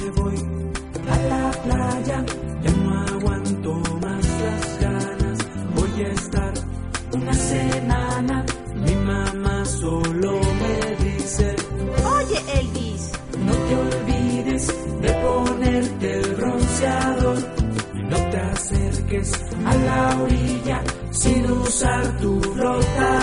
me voy a la playa, ya no aguanto más las ganas. Voy a estar una semana. Mi mamá solo me dice: Oye, Elvis, no te olvides de ponerte el bronceador y no te acerques a la orilla sin usar tu flotador.